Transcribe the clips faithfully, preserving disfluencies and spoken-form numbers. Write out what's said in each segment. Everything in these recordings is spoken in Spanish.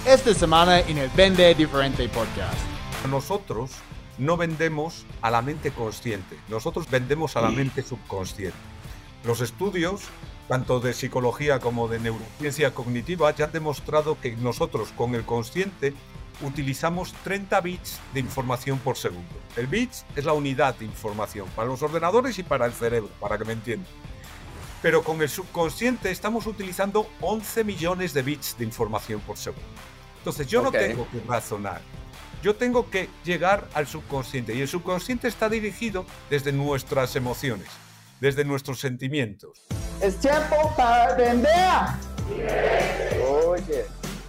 esta semana en el Vende Diferente Podcast. Nosotros no vendemos a la mente consciente, nosotros vendemos a la mente subconsciente. Los estudios, tanto de psicología como de neurociencia cognitiva, ya han demostrado que nosotros con el consciente utilizamos treinta bits de información por segundo. El bits es la unidad de información para los ordenadores y para el cerebro, para que me entiendan. Pero con el subconsciente estamos utilizando once millones de bits de información por segundo. Entonces yo okay. no tengo que razonar, yo tengo que llegar al subconsciente, y el subconsciente está dirigido desde nuestras emociones, desde nuestros sentimientos. ¡Es tiempo para vender! Oye.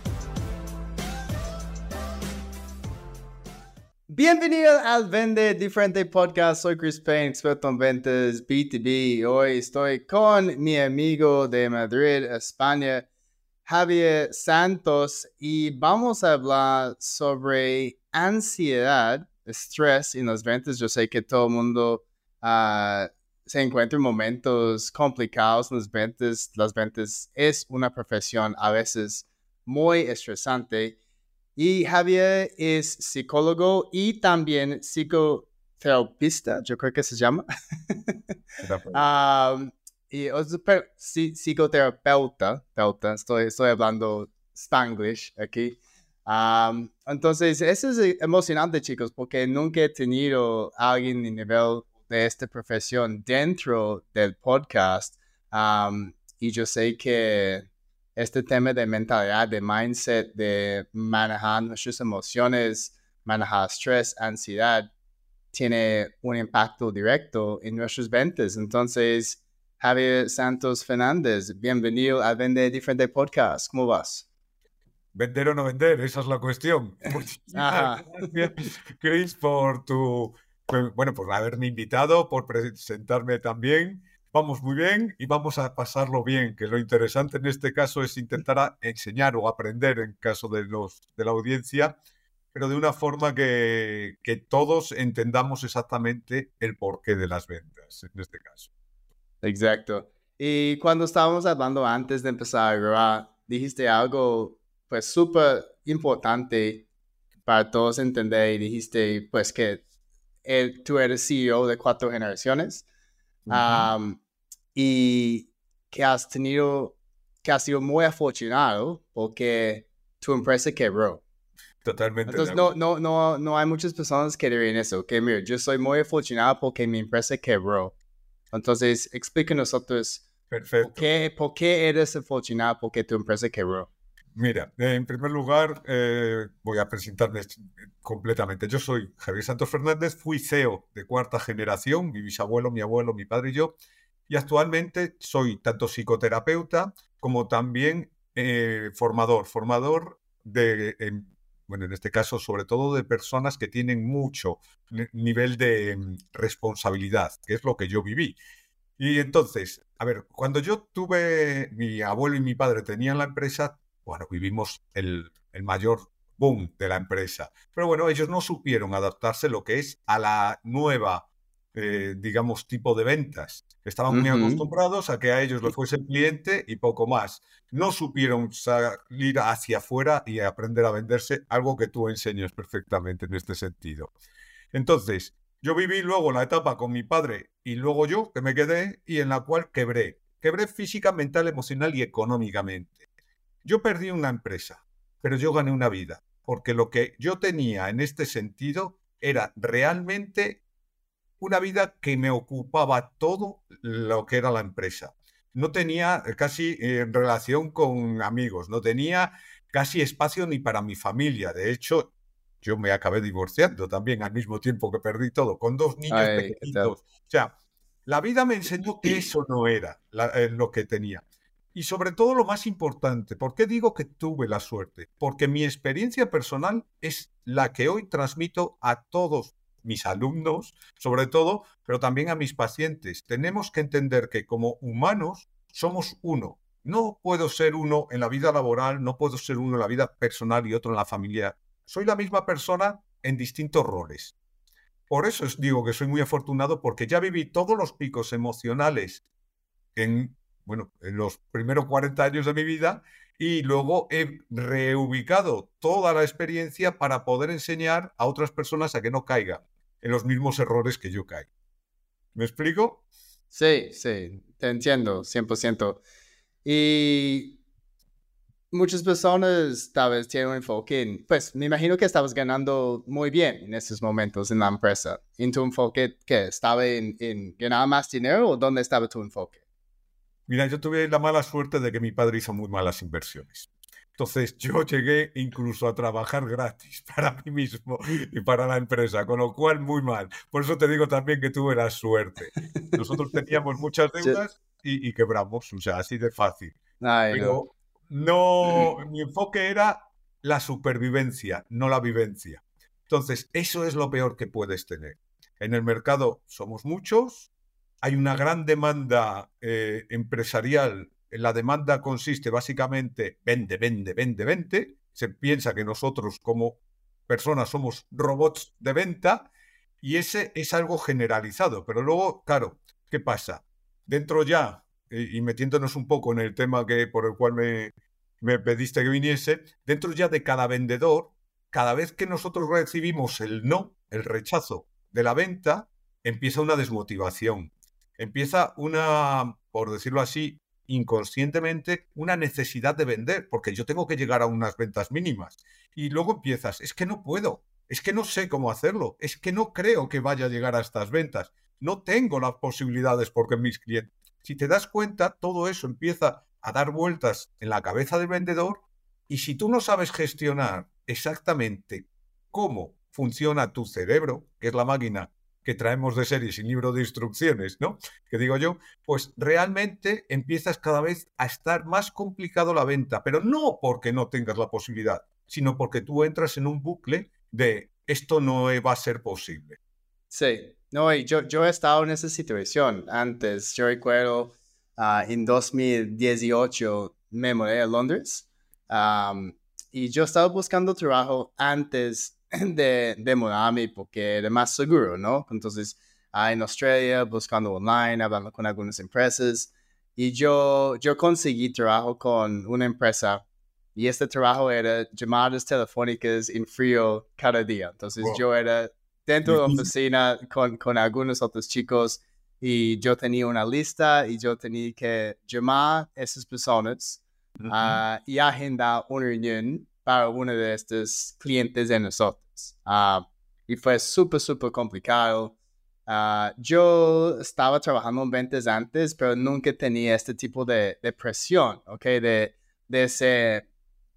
Bienvenido al Vende Diferente Podcast. Soy Chris Payne, experto en ventas B dos B. Hoy estoy con mi amigo de Madrid, España, Javier Santos, y vamos a hablar sobre ansiedad, estrés en las ventas. Yo sé que todo el mundo uh, se encuentra en momentos complicados en las ventas. Las ventas es una profesión a veces muy estresante. Y Javier es psicólogo y también psicoterapeuta, yo creo que se llama. um, y psicoterapeuta, estoy, estoy hablando Spanglish aquí. Um, entonces, eso es emocionante, chicos, porque nunca he tenido a alguien de nivel de esta profesión dentro del podcast. Um, y yo sé que este tema de mentalidad, de mindset, de manejar nuestras emociones, manejar estrés, ansiedad, tiene un impacto directo en nuestras ventas. Entonces, Javier Santos Fernández, bienvenido a Vende Diferente Podcast. ¿Cómo vas? Vender o no vender, esa es la cuestión. Muchísimas gracias, Chris, por tu, bueno, por haberme invitado, por presentarme también. Vamos muy bien y vamos a pasarlo bien, que lo interesante en este caso es intentar enseñar o aprender en caso de, los, de la audiencia, pero de una forma que, que todos entendamos exactamente el porqué de las ventas, en este caso. Exacto. Y cuando estábamos hablando antes de empezar a grabar, dijiste algo pues súper importante para todos entender, y dijiste pues que el, tú eres C E O de cuatro generaciones. Uh-huh. Um, y que has tenido, que has sido muy afortunado porque tu empresa quebró. Totalmente. Entonces no, no, no, no hay muchas personas que dirían eso, que mira, yo soy muy afortunado porque mi empresa quebró. Entonces explica a nosotros Perfecto. ¿por qué, por qué eres afortunado porque tu empresa quebró? Mira, en primer lugar, eh, voy a presentarme completamente. Yo soy Javier Santos Fernández, fui C E O de cuarta generación, mi bisabuelo, mi abuelo, mi padre y yo, y actualmente soy tanto psicoterapeuta como también eh, formador, formador de, eh, bueno, en este caso, sobre todo de personas que tienen mucho nivel de eh, responsabilidad, que es lo que yo viví. Y entonces, a ver, cuando yo tuve, mi abuelo y mi padre tenían la empresa, bueno, vivimos el, el mayor boom de la empresa. Pero bueno, ellos no supieron adaptarse lo que es a la nueva, eh, digamos, tipo de ventas. Estaban uh-huh. muy acostumbrados a que a ellos les fuese el cliente y poco más. No supieron salir hacia afuera y aprender a venderse, algo que tú enseñas perfectamente en este sentido. Entonces, yo viví luego la etapa con mi padre y luego yo, que me quedé, y en la cual quebré. Quebré física, mental, emocional y económicamente. Yo perdí una empresa, pero yo gané una vida, porque lo que yo tenía en este sentido era realmente una vida que me ocupaba todo lo que era la empresa. No tenía casi eh, relación con amigos, no tenía casi espacio ni para mi familia. De hecho, yo me acabé divorciando también al mismo tiempo que perdí todo, con dos niños Ay, pequeñitos. O sea, la vida me enseñó que eso no era la, eh, lo que tenía. Y sobre todo lo más importante, ¿por qué digo que tuve la suerte? Porque mi experiencia personal es la que hoy transmito a todos mis alumnos, sobre todo, pero también a mis pacientes. Tenemos que entender que como humanos somos uno. No puedo ser uno en la vida laboral, no puedo ser uno en la vida personal y otro en la familia. Soy la misma persona en distintos roles. Por eso os digo que soy muy afortunado porque ya viví todos los picos emocionales en bueno, en los primeros cuarenta años de mi vida, y luego he reubicado toda la experiencia para poder enseñar a otras personas a que no caigan en los mismos errores que yo caigo. ¿Me explico? Sí, sí, te entiendo, cien por ciento. Y muchas personas tal vez tienen un enfoque en, pues me imagino que estabas ganando muy bien en esos momentos en la empresa. ¿En tu enfoque qué? ¿Estaba en, en ganar más dinero o dónde estaba tu enfoque? Mira, yo tuve la mala suerte de que mi padre hizo muy malas inversiones. Entonces yo llegué incluso a trabajar gratis para mí mismo y para la empresa, con lo cual muy mal. Por eso te digo también que tuve la suerte. Nosotros teníamos muchas Yo- deudas y, y quebramos, o sea, así de fácil. Ay, no. Pero no, mi enfoque era la supervivencia, no la vivencia. Entonces, eso es lo peor que puedes tener. En el mercado somos muchos, hay una gran demanda eh, empresarial. La demanda consiste básicamente vende, vende, vende, vende. Se piensa que nosotros como personas somos robots de venta y ese es algo generalizado. Pero luego, claro, ¿qué pasa? Dentro ya, y, y metiéndonos un poco en el tema que, por el cual me, me pediste que viniese, dentro ya de cada vendedor, cada vez que nosotros recibimos el no, el rechazo de la venta, empieza una desmotivación. Empieza una, por decirlo así, inconscientemente, una necesidad de vender, porque yo tengo que llegar a unas ventas mínimas. Y luego empiezas, es que no puedo, es que no sé cómo hacerlo, es que no creo que vaya a llegar a estas ventas, no tengo las posibilidades porque mis clientes... Si te das cuenta, todo eso empieza a dar vueltas en la cabeza del vendedor y si tú no sabes gestionar exactamente cómo funciona tu cerebro, que es la máquina que traemos de serie sin libro de instrucciones, ¿no? Que digo yo, pues realmente empiezas cada vez a estar más complicado la venta, pero no porque no tengas la posibilidad, sino porque tú entras en un bucle de esto no va a ser posible. Sí, no, y yo, yo he estado en esa situación antes. Yo recuerdo uh, en dos mil dieciocho me mudé a Londres um, y yo estaba buscando trabajo antes de, de mudarme porque era más seguro, ¿no? Entonces, uh, en Australia, buscando online, hablando con algunas empresas y yo, yo conseguí trabajo con una empresa y este trabajo era llamadas telefónicas en frío cada día. Entonces, Wow. yo era dentro de la oficina con, con algunos otros chicos y yo tenía una lista y yo tenía que llamar a esas personas uh, uh, y agendar una reunión para uno de estos clientes de nosotros. Uh, y fue súper, súper complicado. Uh, yo estaba trabajando en ventas antes, pero nunca tenía este tipo de, de presión, ¿ok? De, de hacer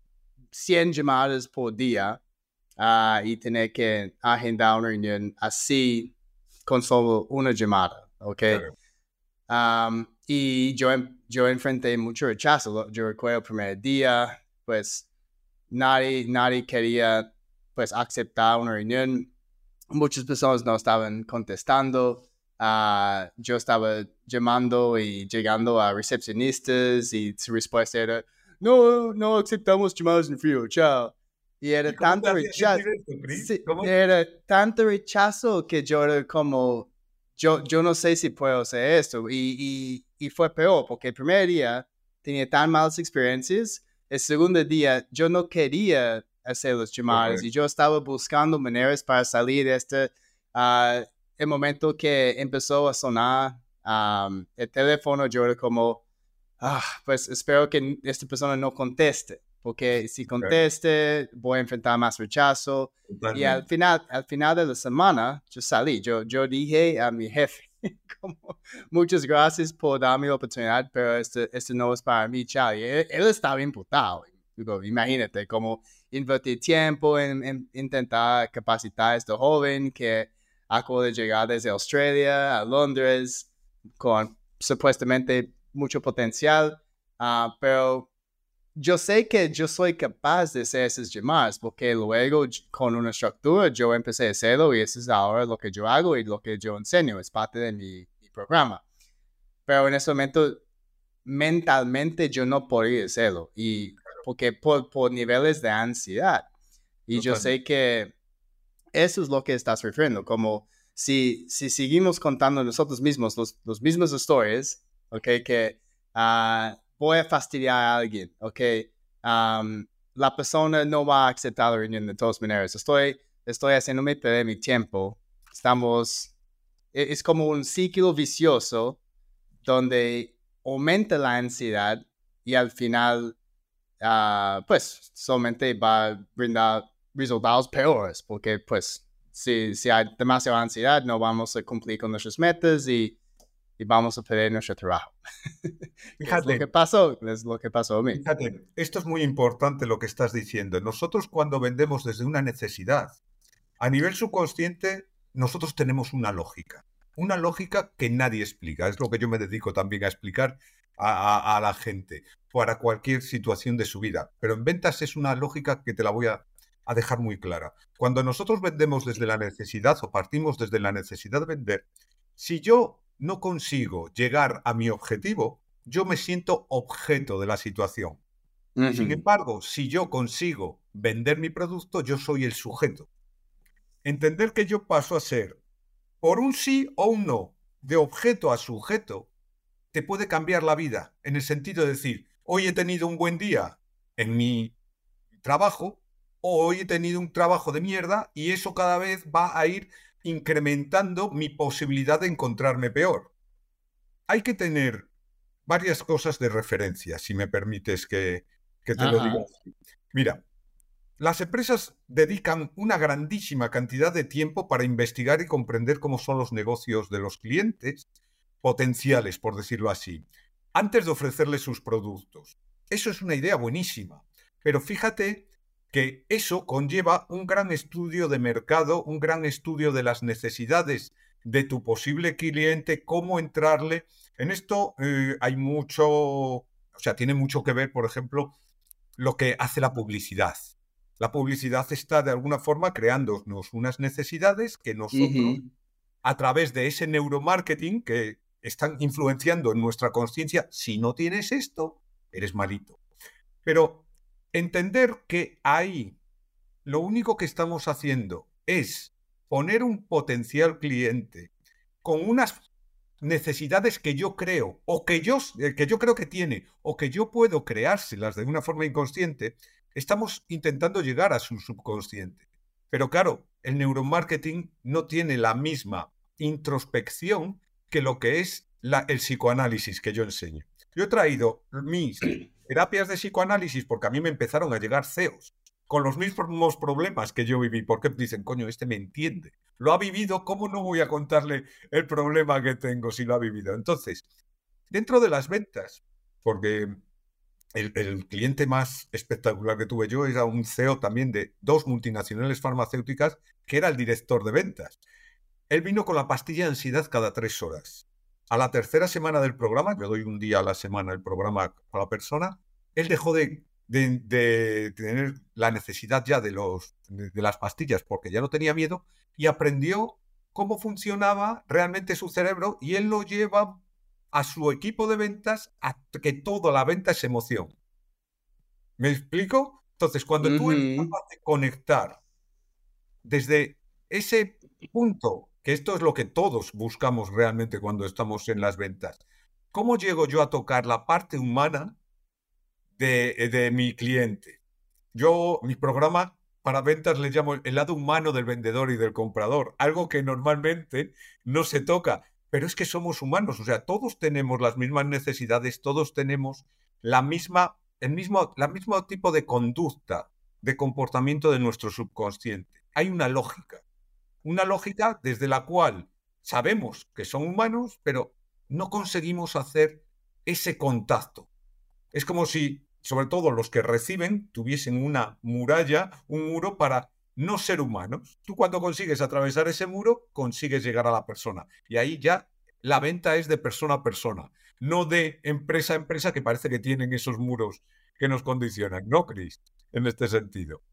cien llamadas por día. Uh, y tener que agendar una reunión así con solo una llamada, ¿ok? Claro. Um, y yo, yo enfrenté mucho rechazo. Yo recuerdo el primer día, pues nadie, nadie quería pues aceptar una reunión. Muchas personas no estaban contestando. Uh, yo estaba llamando y llegando a recepcionistas y su respuesta era, no, no aceptamos llamadas en frío, chao. Y era ¿Y cómo tanto te hacía rechazo, sentir esto, Chris? sí, ¿Cómo? era tanto rechazo que yo era como, yo, yo no sé si puedo hacer esto. Y, y, y fue peor, porque el primer día tenía tan malas experiencias, el segundo día yo no quería hacer las llamadas okay. y yo estaba buscando maneras para salir de este, uh, el momento que empezó a sonar um, el teléfono, yo era como, ah, pues espero que esta persona no conteste, porque si conteste voy a enfrentar más rechazo. Totalmente. Y al final, al final de la semana yo salí, yo, yo dije a mi jefe, como, muchas gracias por darme la oportunidad, pero este, este no es para mí, chao. Y él, él estaba imputado. Digo, imagínate, como invertir tiempo en, en intentar capacitar a este joven que acaba de llegar desde Australia a Londres con supuestamente mucho potencial, uh, pero yo sé que yo soy capaz de hacer esas llamadas porque luego con una estructura yo empecé a hacerlo y eso es ahora lo que yo hago y lo que yo enseño, es parte de mi, mi programa. Pero en ese momento mentalmente yo no podía hacerlo y porque por, por niveles de ansiedad. Y Totalmente. Yo sé que eso es lo que estás refiriendo, como si, si seguimos contando nosotros mismos los, los mismos historias, ¿ok? Que uh, voy a fastidiar a alguien, ¿ok? Um, la persona no va a aceptar la reunión de todas maneras. Estoy, estoy haciéndome perder mi tiempo. Estamos, es como un ciclo vicioso donde aumenta la ansiedad y al final, uh, pues, solamente va a brindar resultados peores, porque, pues, si, si hay demasiada ansiedad, no vamos a cumplir con nuestras metas y, y vamos a perder nuestro trabajo. ¿Qué es lo que pasó? Es lo que pasó a mí. Fíjate, esto es muy importante lo que estás diciendo. Nosotros cuando vendemos desde una necesidad, a nivel subconsciente, nosotros tenemos una lógica. Una lógica que nadie explica. Es lo que yo me dedico también a explicar a, a, a la gente para cualquier situación de su vida. Pero en ventas es una lógica que te la voy a, a dejar muy clara. Cuando nosotros vendemos desde la necesidad o partimos desde la necesidad de vender, si yo no consigo llegar a mi objetivo, yo me siento objeto de la situación. Uh-huh. Sin embargo, si yo consigo vender mi producto, yo soy el sujeto. Entender que yo paso a ser, por un sí o un no, de objeto a sujeto, te puede cambiar la vida, en el sentido de decir, hoy he tenido un buen día en mi trabajo, o hoy he tenido un trabajo de mierda, y eso cada vez va a ir incrementando mi posibilidad de encontrarme peor. Hay que tener varias cosas de referencia, si me permites que, que te Ajá. lo diga. Mira, las empresas dedican una grandísima cantidad de tiempo para investigar y comprender cómo son los negocios de los clientes potenciales, por decirlo así, antes de ofrecerles sus productos. Eso es una idea buenísima, pero fíjate que eso conlleva un gran estudio de mercado, un gran estudio de las necesidades de tu posible cliente, cómo entrarle. En esto eh, hay mucho, o sea, tiene mucho que ver, por ejemplo, lo que hace la publicidad. La publicidad está de alguna forma creándonos unas necesidades que nosotros, uh-huh. a través de ese neuromarketing que están influenciando en nuestra conciencia, si no tienes esto, eres malito. Pero entender que ahí lo único que estamos haciendo es poner un potencial cliente con unas necesidades que yo creo, o que yo, que yo creo que tiene, o que yo puedo creárselas de una forma inconsciente, estamos intentando llegar a su subconsciente. Pero claro, el neuromarketing no tiene la misma introspección que lo que es la, el psicoanálisis que yo enseño. Yo he traído mis terapias de psicoanálisis porque a mí me empezaron a llegar C E Os con los mismos problemas que yo viví, porque dicen, coño, este me entiende, lo ha vivido, ¿cómo no voy a contarle el problema que tengo si lo ha vivido? Entonces, dentro de las ventas, porque el, el cliente más espectacular que tuve yo era un C E O también de dos multinacionales farmacéuticas, que era el director de ventas. Él vino con la pastilla de ansiedad cada tres horas. A la tercera semana del programa, yo doy un día a la semana el programa a la persona, él dejó de, de, de tener la necesidad ya de, los, de, de las pastillas porque ya no tenía miedo y aprendió cómo funcionaba realmente su cerebro y él lo lleva a su equipo de ventas a que toda la venta es emoción. ¿Me explico? Entonces, cuando uh-huh. tú eres capaz de conectar desde ese punto, que esto es lo que todos buscamos realmente cuando estamos en las ventas, ¿cómo llego yo a tocar la parte humana de, de mi cliente? Yo, mi programa para ventas le llamo el lado humano del vendedor y del comprador, algo que normalmente no se toca, pero es que somos humanos, o sea, todos tenemos las mismas necesidades, todos tenemos la misma, el mismo, la mismo tipo de conducta, de comportamiento de nuestro subconsciente. Hay una lógica, una lógica desde la cual sabemos que son humanos, pero no conseguimos hacer ese contacto. Es como si, sobre todo los que reciben, tuviesen una muralla, un muro para no ser humanos. Tú cuando consigues atravesar ese muro, consigues llegar a la persona. Y ahí ya la venta es de persona a persona, no de empresa a empresa que parece que tienen esos muros que nos condicionan, ¿no, Chris? En este sentido.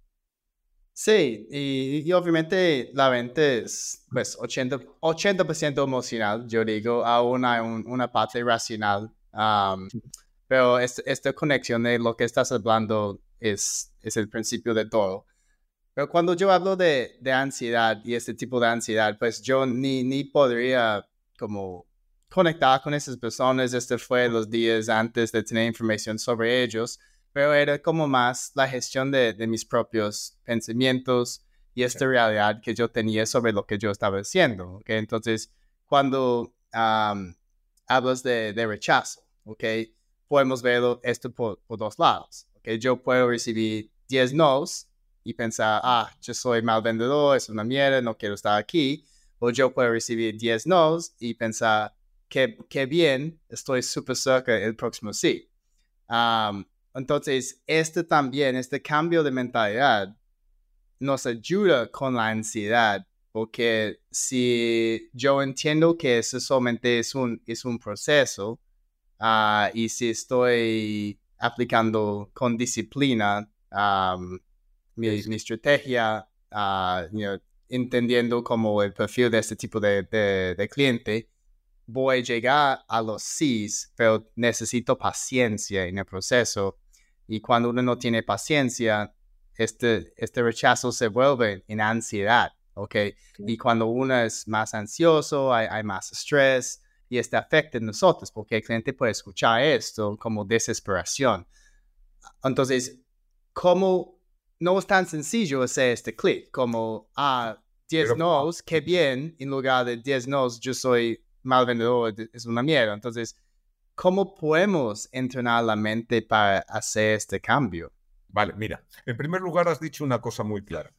Sí, y, y obviamente la venta es pues ochenta por ciento emocional, yo digo, aún hay un, una parte racional, um, pero es, esta conexión de lo que estás hablando es, es el principio de todo. Pero cuando yo hablo de, de ansiedad y este tipo de ansiedad, pues yo ni, ni podría como conectar con esas personas. Este fue los días antes de tener información sobre ellos, pero era como más la gestión de, de mis propios pensamientos y esta realidad que yo tenía sobre lo que yo estaba haciendo. ¿Okay? Entonces, cuando um, hablas de, de rechazo, ¿okay? Podemos verlo esto por, por dos lados. ¿Okay? Yo puedo recibir diez nos y pensar, ah, yo soy mal vendedor, es una mierda, no quiero estar aquí. O yo puedo recibir diez nos y pensar, qué, qué bien, estoy súper cerca del próximo sí. Um, entonces, este también, este cambio de mentalidad nos ayuda con la ansiedad, porque si yo entiendo que eso solamente es un, es un proceso, uh, y si estoy aplicando con disciplina um, mi, mi estrategia, uh, you know, entendiendo como el perfil de este tipo de, de, de cliente, voy a llegar a los sís, pero necesito paciencia en el proceso. Y cuando uno no tiene paciencia, este, este rechazo se vuelve en ansiedad, ¿ok? Y cuando uno es más ansioso, hay, hay más estrés, y este afecta a nosotros, porque el cliente puede escuchar esto como desesperación. Entonces, ¿cómo no es tan sencillo hacer este clic? Como, ah, diez nos, qué bien, en lugar de diez nos, yo soy mal vendedor, es una mierda. Entonces, ¿cómo podemos entrenar la mente para hacer este cambio? Vale, mira, en primer lugar has dicho una cosa muy clara.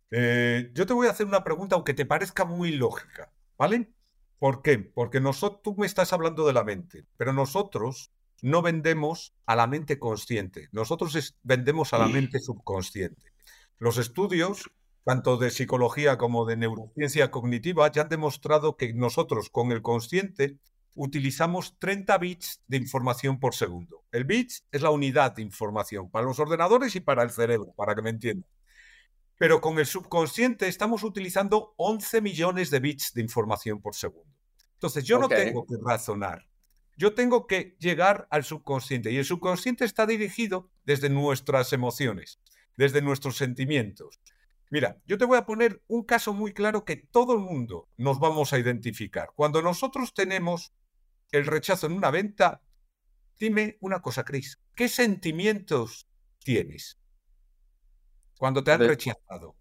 Eh, yo te voy a hacer una pregunta, aunque te parezca muy lógica, ¿vale? ¿Por qué? Porque nosotros, tú me estás hablando de la mente, pero nosotros no vendemos a la mente consciente, nosotros es, vendemos a la mente subconsciente. Los estudios, tanto de psicología como de neurociencia cognitiva, ya han demostrado que nosotros con el consciente utilizamos treinta bits de información por segundo. El bits es la unidad de información para los ordenadores y para el cerebro, para que me entiendan. Pero con el subconsciente estamos utilizando once millones de bits de información por segundo. Entonces yo okay. no tengo que razonar. Yo tengo que llegar al subconsciente. Y el subconsciente está dirigido desde nuestras emociones, desde nuestros sentimientos. Mira, yo te voy a poner un caso muy claro que todo el mundo nos vamos a identificar. Cuando nosotros tenemos el rechazo en una venta, dime una cosa, Chris. ¿Qué sentimientos tienes cuando te han de... rechazado?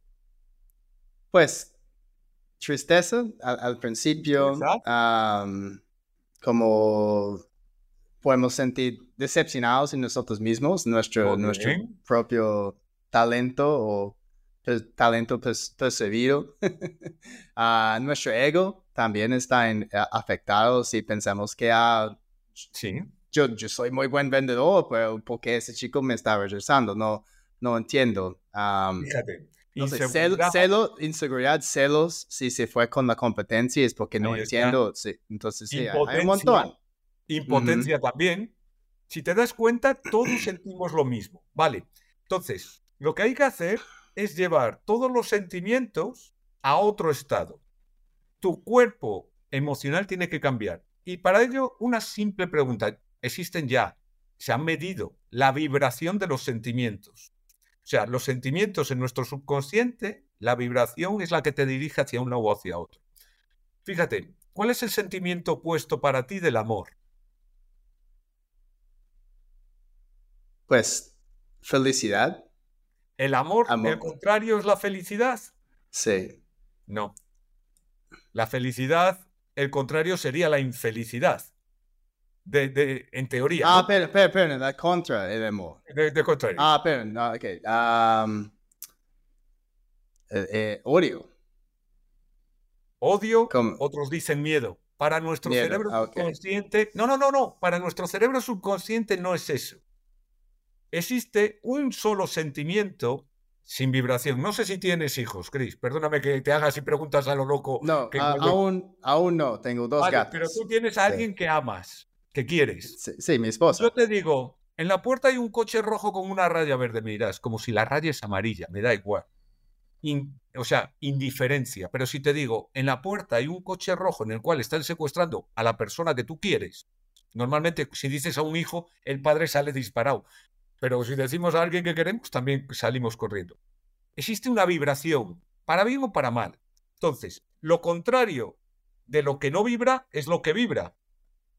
Pues, tristeza al, al principio, um, como podemos sentir decepcionados en nosotros mismos, nuestro, nuestro propio talento o per, talento pers, percibido. uh, nuestro ego también está en, uh, afectado si pensamos que uh, sí. yo, yo soy muy buen vendedor, pero ¿por qué ese chico me está rechazando? No, no entiendo. Um, Fíjate. No sé, cel, celos, inseguridad, celos, si se fue con la competencia es porque no entiendo. Sí, entonces sí, hay, hay un montón. Impotencia uh-huh. también. Si te das cuenta, todos sentimos lo mismo. Vale, entonces, lo que hay que hacer es llevar todos los sentimientos a otro estado. Tu cuerpo emocional tiene que cambiar. Y para ello, una simple pregunta. Existen ya, se han medido la vibración de los sentimientos. O sea, los sentimientos en nuestro subconsciente, la vibración es la que te dirige hacia un lado o hacia otro. Fíjate, ¿cuál es el sentimiento opuesto para ti del amor? Pues, felicidad. ¿El amor, amor, el contrario, es la felicidad? Sí. No. La felicidad, el contrario, sería la infelicidad. De, de, en teoría. Ah, ¿no? pero, pero, pero, la contra el amor. De, de contrario. Ah, pero, no, ok. Um, eh, eh, odio. Odio, ¿Cómo? Otros dicen miedo. Para nuestro miedo. cerebro Ah, okay. subconsciente... No, no, no, no. Para nuestro cerebro subconsciente no es eso. Existe un solo sentimiento sin vibración. No sé si tienes hijos, Chris. Perdóname que te hagas y preguntas a lo loco. No, que a, aún, aún no. Tengo dos vale, gatos. Pero tú tienes a alguien sí. que amas, que quieres. Sí, sí, mi esposa. Yo te digo, en la puerta hay un coche rojo con una raya verde. Me dirás, como si la raya es amarilla. Me da igual. In, o sea, indiferencia. Pero si te digo, en la puerta hay un coche rojo en el cual están secuestrando a la persona que tú quieres. Normalmente, si dices a un hijo, el padre sale disparado. Pero si decimos a alguien que queremos, también salimos corriendo. Existe una vibración, para bien o para mal. Entonces, lo contrario de lo que no vibra es lo que vibra.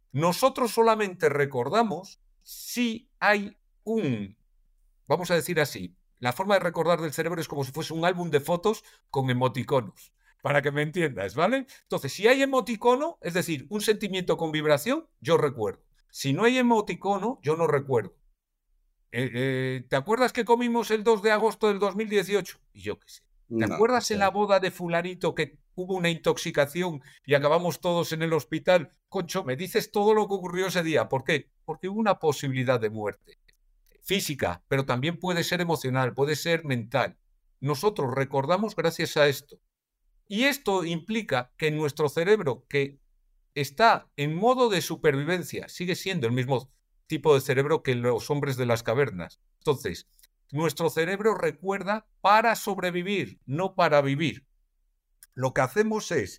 Nosotros solamente recordamos si hay un, vamos a decir así, la forma de recordar del cerebro es como si fuese un álbum de fotos con emoticonos, para que me entiendas, ¿vale? Entonces, si hay emoticono, es decir, un sentimiento con vibración, yo recuerdo. Si no hay emoticono, yo no recuerdo. Eh, eh, ¿Te acuerdas que comimos el dos de agosto del dos mil dieciocho? Y yo qué sé. ¿Te No, acuerdas sí. en la boda de fulanito que hubo una intoxicación y acabamos todos en el hospital? Concho, me dices todo lo que ocurrió ese día. ¿Por qué? Porque hubo una posibilidad de muerte física, pero también puede ser emocional, puede ser mental. Nosotros recordamos gracias a esto. Y esto implica que nuestro cerebro, que está en modo de supervivencia, sigue siendo el mismo tipo de cerebro que los hombres de las cavernas. Entonces, nuestro cerebro recuerda para sobrevivir, no para vivir. Lo que hacemos es,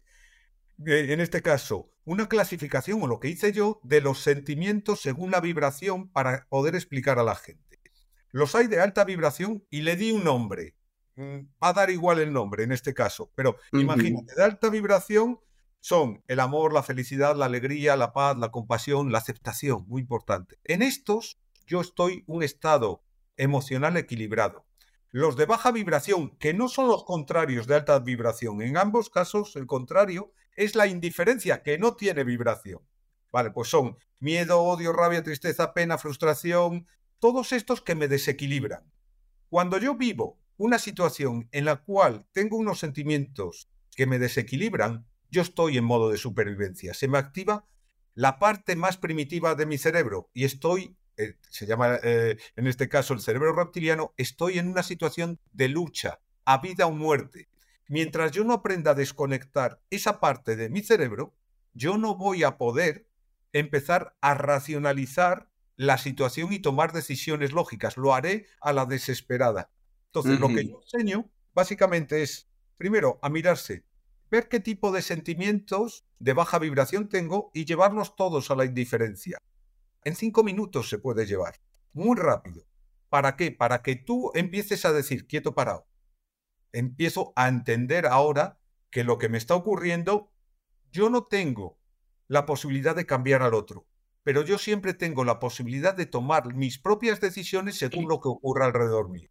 en este caso, una clasificación, o lo que hice yo, de los sentimientos según la vibración para poder explicar a la gente. Los hay de alta vibración y le di un nombre. Va a dar igual el nombre en este caso, pero uh-huh. Imagínate, de alta vibración son el amor, la felicidad, la alegría, la paz, la compasión, la aceptación, muy importante. En estos yo estoy en un estado emocional equilibrado. Los de baja vibración, que no son los contrarios de alta vibración, en ambos casos el contrario es la indiferencia, que no tiene vibración. Vale, pues son miedo, odio, rabia, tristeza, pena, frustración, todos estos que me desequilibran. Cuando yo vivo una situación en la cual tengo unos sentimientos que me desequilibran, yo estoy en modo de supervivencia. Se me activa la parte más primitiva de mi cerebro y estoy, eh, se llama eh, en este caso el cerebro reptiliano, estoy en una situación de lucha, a vida o muerte. Mientras yo no aprenda a desconectar esa parte de mi cerebro, yo no voy a poder empezar a racionalizar la situación y tomar decisiones lógicas. Lo haré a la desesperada. Entonces, uh-huh. Lo que yo enseño básicamente es, primero, a mirarse, ver qué tipo de sentimientos de baja vibración tengo y llevarlos todos a la indiferencia. En cinco minutos se puede llevar, muy rápido. ¿Para qué? Para que tú empieces a decir, quieto, parado. Empiezo a entender ahora que lo que me está ocurriendo, yo no tengo la posibilidad de cambiar al otro, pero yo siempre tengo la posibilidad de tomar mis propias decisiones según lo que ocurra alrededor mío.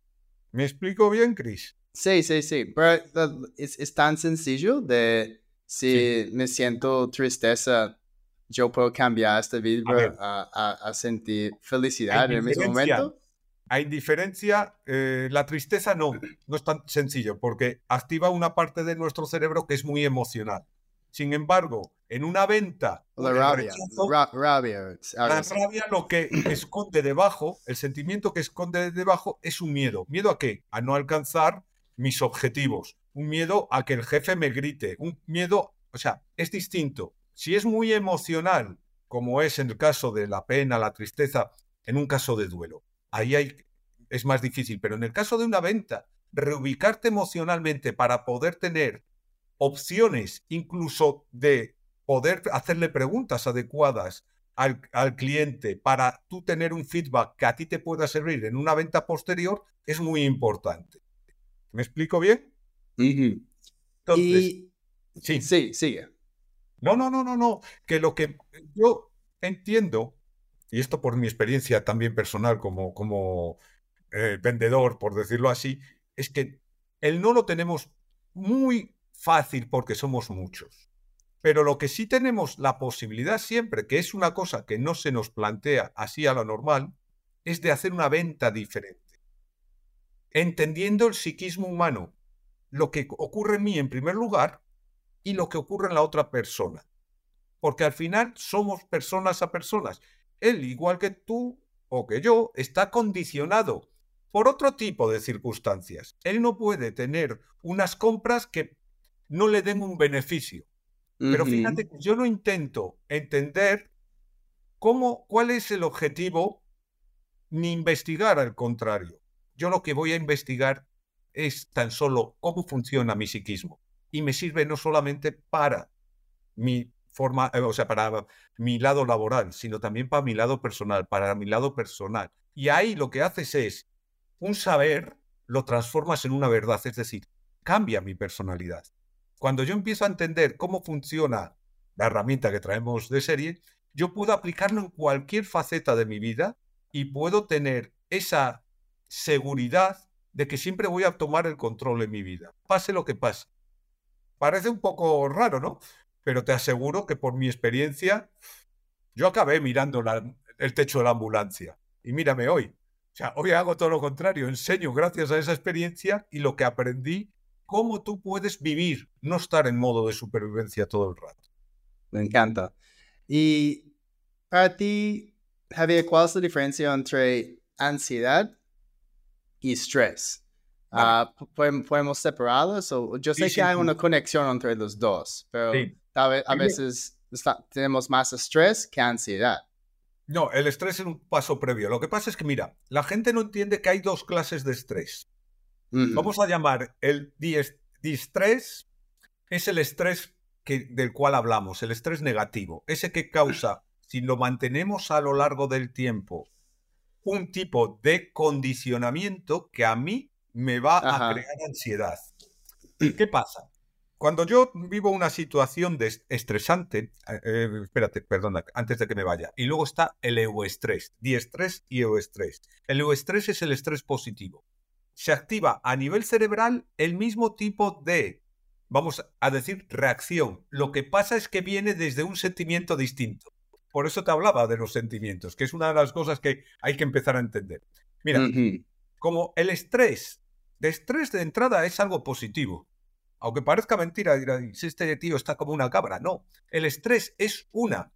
¿Me explico bien, Chris? Sí, sí, sí. Pero es, es tan sencillo de si sí. me siento tristeza, yo puedo cambiar esta vibra a, a, a, a sentir felicidad en el mismo momento. Hay diferencia, eh, la tristeza no, no es tan sencillo porque activa una parte de nuestro cerebro que es muy emocional. Sin embargo, en una venta... La rabia, rechazo, ra rabia. La rabia lo que esconde debajo, el sentimiento que esconde debajo es un miedo. ¿Miedo a qué? A no alcanzar mis objetivos. Un miedo a que el jefe me grite. Un miedo, o sea, es distinto. Si es muy emocional, como es en el caso de la pena, la tristeza, en un caso de duelo, ahí hay, es más difícil. Pero en el caso de una venta, reubicarte emocionalmente para poder tener opciones, incluso de poder hacerle preguntas adecuadas al, al cliente para tú tener un feedback que a ti te pueda servir en una venta posterior, es muy importante. ¿Me explico bien? Uh-huh. Entonces, y... sí. sí, sigue. No, no, no, no, no. Que lo que yo entiendo, y esto por mi experiencia también personal como, como eh, vendedor, por decirlo así, es que el no lo tenemos muy fácil porque somos muchos. Pero lo que sí tenemos la posibilidad siempre, que es una cosa que no se nos plantea así a lo normal, es de hacer una venta diferente. Entendiendo el psiquismo humano, lo que ocurre en mí en primer lugar y lo que ocurre en la otra persona. Porque al final somos personas a personas. Él, igual que tú o que yo, está condicionado por otro tipo de circunstancias. Él no puede tener unas compras que no le den un beneficio. Uh-huh. Pero fíjate que yo no intento entender cómo, cuál es el objetivo, ni investigar al contrario. Yo lo que voy a investigar es tan solo cómo funciona mi psiquismo. Y me sirve no solamente para mi forma, o sea, para mi lado laboral, sino también para mi lado personal, para mi lado personal. Y ahí lo que haces es un saber, lo transformas en una verdad, es decir, cambia mi personalidad. Cuando yo empiezo a entender cómo funciona la herramienta que traemos de serie, yo puedo aplicarlo en cualquier faceta de mi vida y puedo tener esa seguridad de que siempre voy a tomar el control en mi vida, pase lo que pase. Parece un poco raro, ¿no? Pero te aseguro que por mi experiencia, yo acabé mirando la, el techo de la ambulancia. Y mírame hoy. O sea, hoy hago todo lo contrario. Enseño gracias a esa experiencia y lo que aprendí, cómo tú puedes vivir, no estar en modo de supervivencia todo el rato. Me encanta. Y para ti, Javier, ¿cuál es la diferencia entre ansiedad y estrés? Vale. Uh, ¿Podemos separarlos? O yo sé sí, que sí, hay sí. una conexión entre los dos, pero sí. tal vez, a veces está, tenemos más estrés que ansiedad. No, el estrés es un paso previo. Lo que pasa es que, mira, la gente no entiende que hay dos clases de estrés. Uh-huh. Vamos a llamar el distrés, es el estrés que, del cual hablamos, el estrés negativo, ese que causa, si lo mantenemos a lo largo del tiempo, un tipo de condicionamiento que a mí me va Ajá. a crear ansiedad. ¿Qué pasa? Cuando yo vivo una situación de estresante, eh, espérate, perdona, antes de que me vaya, y luego está el euestrés, diestrés y euestrés. El euestrés es el estrés positivo. Se activa a nivel cerebral el mismo tipo de, vamos a decir, reacción. Lo que pasa es que viene desde un sentimiento distinto. Por eso te hablaba de los sentimientos, que es una de las cosas que hay que empezar a entender. Mira, uh-huh. como el estrés, de estrés de entrada es algo positivo. Aunque parezca mentira, dirán, si este tío está como una cabra. No, el estrés es una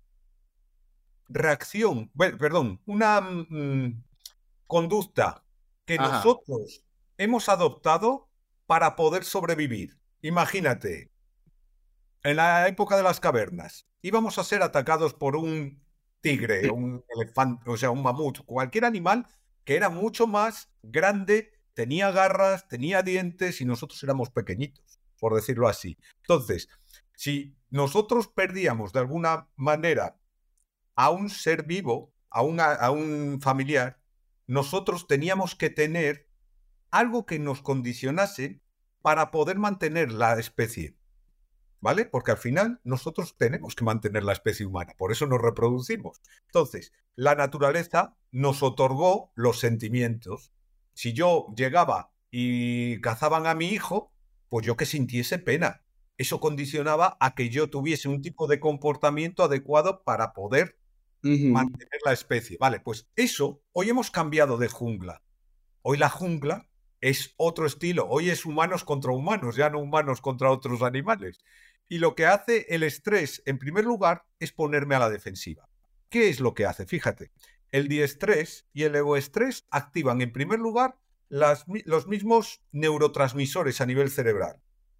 reacción, bueno, perdón, una mmm, conducta que Ajá. nosotros hemos adoptado para poder sobrevivir. Imagínate, en la época de las cavernas, íbamos a ser atacados por un tigre, un elefante, o sea, un mamut, cualquier animal que era mucho más grande, tenía garras, tenía dientes y nosotros éramos pequeñitos, por decirlo así. Entonces, si nosotros perdíamos de alguna manera a un ser vivo, a, una, a un familiar, nosotros teníamos que tener algo que nos condicionase para poder mantener la especie, ¿vale? Porque al final nosotros tenemos que mantener la especie humana, por eso nos reproducimos. Entonces, la naturaleza nos otorgó los sentimientos. Si yo llegaba y cazaban a mi hijo, pues yo que sintiese pena. Eso condicionaba a que yo tuviese un tipo de comportamiento adecuado para poder uh-huh. mantener la especie. Vale, pues eso, hoy hemos cambiado de jungla. Hoy la jungla es otro estilo. Hoy es humanos contra humanos, ya no humanos contra otros animales. Y lo que hace el estrés, en primer lugar, es ponerme a la defensiva. ¿Qué es lo que hace? Fíjate, el diestrés y el euestrés activan, en primer lugar, las, los mismos neurotransmisores a nivel cerebral.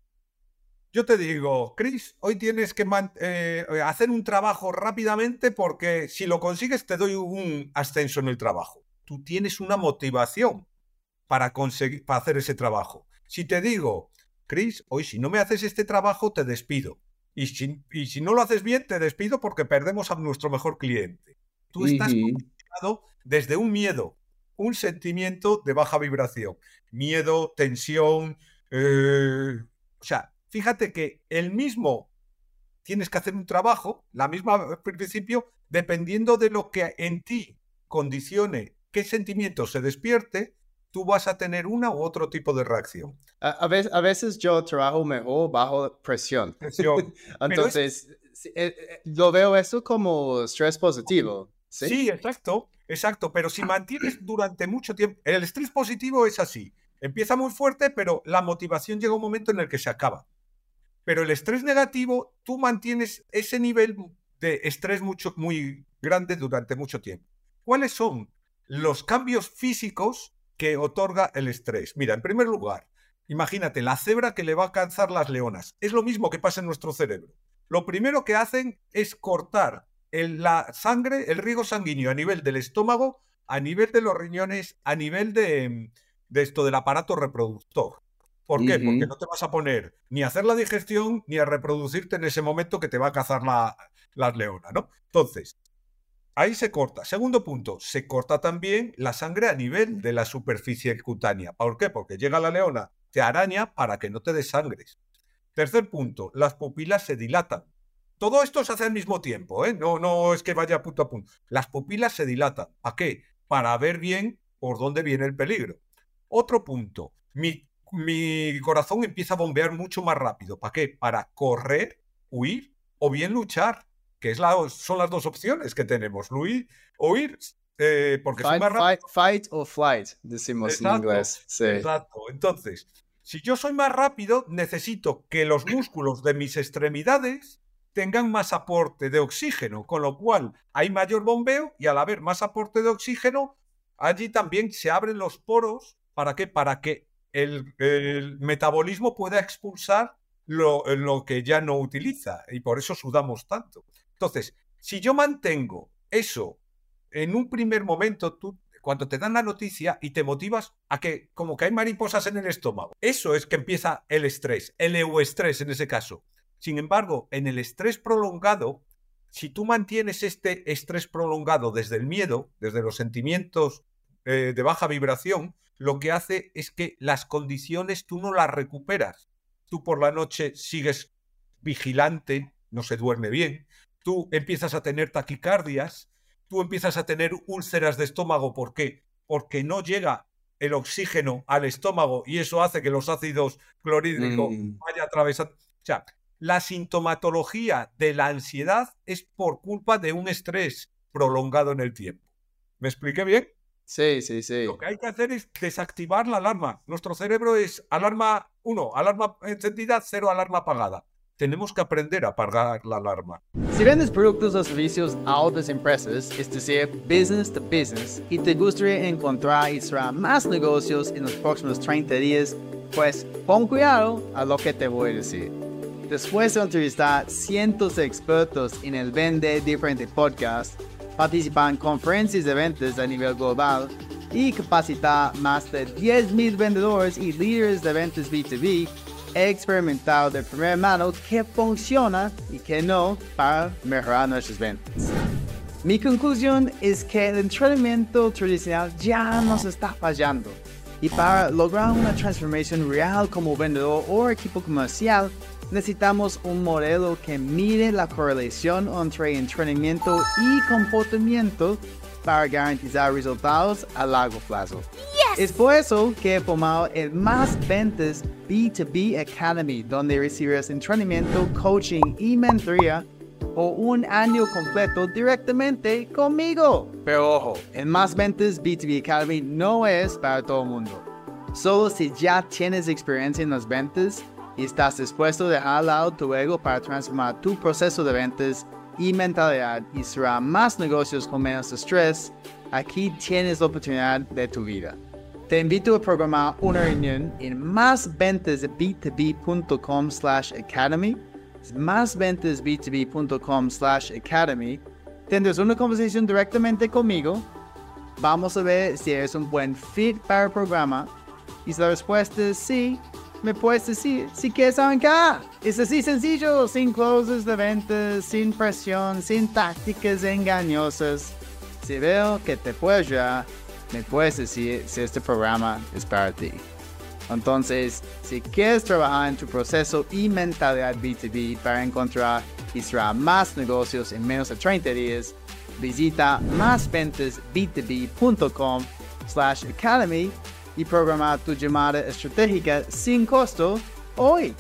Yo te digo, Chris, hoy tienes que eh, hacer un trabajo rápidamente porque si lo consigues te doy un ascenso en el trabajo. Tú tienes una motivación para, conseguir, para hacer ese trabajo. Si te digo, Chris, hoy si no me haces este trabajo te despido. Y si, y si no lo haces bien te despido porque perdemos a nuestro mejor cliente. Tú estás uh-huh. condicionado desde un miedo, un sentimiento de baja vibración. Miedo, tensión, eh, o sea, fíjate que el mismo tienes que hacer un trabajo, la misma principio, dependiendo de lo que en ti condicione qué sentimiento se despierte, tú vas a tener una u otro tipo de reacción. A, a, veces, a veces yo trabajo mejor bajo presión. presión. Entonces, es... eh, eh, lo veo eso como estrés positivo. ¿Sí? Sí, exacto, exacto. Pero si mantienes durante mucho tiempo... El estrés positivo es así. Empieza muy fuerte, pero la motivación llega un momento en el que se acaba. Pero el estrés negativo, tú mantienes ese nivel de estrés mucho, muy grande durante mucho tiempo. ¿Cuáles son los cambios físicos que otorga el estrés? Mira, en primer lugar, imagínate la cebra que le va a alcanzar las leonas. Es lo mismo que pasa en nuestro cerebro. Lo primero que hacen es cortar el, la sangre, el riego sanguíneo a nivel del estómago, a nivel de los riñones, a nivel de, de esto del aparato reproductor. ¿Por qué? Uh-huh. Porque no te vas a poner ni a hacer la digestión ni a reproducirte en ese momento que te va a cazar la, la leona, ¿no? Entonces, ahí se corta. Segundo punto, se corta también la sangre a nivel de la superficie cutánea. ¿Por qué? Porque llega la leona, te araña para que no te desangres. Tercer punto, las pupilas se dilatan. todo esto se hace al mismo tiempo, ¿eh? No, no es que vaya punto a punto. Las pupilas se dilatan. ¿Para qué? Para ver bien por dónde viene el peligro. Otro punto. Mi, mi corazón empieza a bombear mucho más rápido. ¿Para qué? Para correr, huir o bien luchar, que es la, son las dos opciones que tenemos, huir o huir. Eh, porque Fight, soy más rápido. fight, fight o flight, decimos Exacto, en inglés. Sí. Exacto. Entonces, si yo soy más rápido, necesito que los músculos de mis extremidades tengan más aporte de oxígeno, con lo cual hay mayor bombeo y al haber más aporte de oxígeno, allí también se abren los poros. ¿Para qué? Para que el, el metabolismo pueda expulsar lo, lo que ya no utiliza y por eso sudamos tanto. Entonces, si yo mantengo eso en un primer momento, tú cuando te dan la noticia y te motivas a que como que hay mariposas en el estómago. Eso es que empieza el estrés, el euestrés en ese caso. Sin embargo, en el estrés prolongado, si tú mantienes este estrés prolongado desde el miedo, desde los sentimientos eh, de baja vibración, lo que hace es que las condiciones tú no las recuperas. Tú por la noche sigues vigilante, no se duerme bien, tú empiezas a tener taquicardias, tú empiezas a tener úlceras de estómago. ¿Por qué? Porque no llega el oxígeno al estómago y eso hace que los ácidos clorhídricos Mm. vayan atravesando. O sea, la sintomatología de la ansiedad es por culpa de un estrés prolongado en el tiempo. ¿Me expliqué bien? Sí, sí, sí. Lo que hay que hacer es desactivar la alarma. Nuestro cerebro es alarma uno, alarma encendida, cero, alarma apagada. Tenemos que aprender a apagar la alarma. Si vendes productos o servicios a otras empresas, es decir, business to business, y te gustaría encontrar y cerrar más negocios en los próximos treinta días, pues pon cuidado a lo que te voy a decir. Después de entrevistar cientos de expertos en el Vende Diferente podcast, participar en conferencias de ventas a nivel global y capacitar más de diez mil vendedores y líderes de ventas B dos B, he experimentado de primera mano qué funciona y qué no para mejorar nuestras ventas. Mi conclusión es que el entrenamiento tradicional ya nos está fallando y para lograr una transformación real como vendedor o equipo comercial, necesitamos un modelo que mide la correlación entre entrenamiento y comportamiento para garantizar resultados a largo plazo. Yes. Es por eso que he formado el Más Ventas B dos B Academy, donde recibirás entrenamiento, coaching y mentoría por un año completo directamente conmigo. Pero ojo, el Más Ventas B dos B Academy no es para todo el mundo. Solo si ya tienes experiencia en las ventas y estás dispuesto a dejar al lado tu ego para transformar tu proceso de ventas y mentalidad y cerrar más negocios con menos estrés, aquí tienes la oportunidad de tu vida. Te invito a programar una reunión en másventasb2b.com slash academy. másventasb2b.com slash academy. Tendrás una conversación directamente conmigo. Vamos a ver si eres un buen fit para el programa. Y si la respuesta es sí, me puedes decir si quieres arrancar. Es así sencillo, sin closes de ventas, sin presión, sin tácticas engañosas. Si veo que te puedo ayudar, me puedes decir si este programa es para ti. Entonces, si quieres trabajar en tu proceso y mentalidad B dos B para encontrar y cerrar más negocios en menos de treinta días, visita másventasb2b.com slash academy y programar tu llamada estratégica sin costo hoy.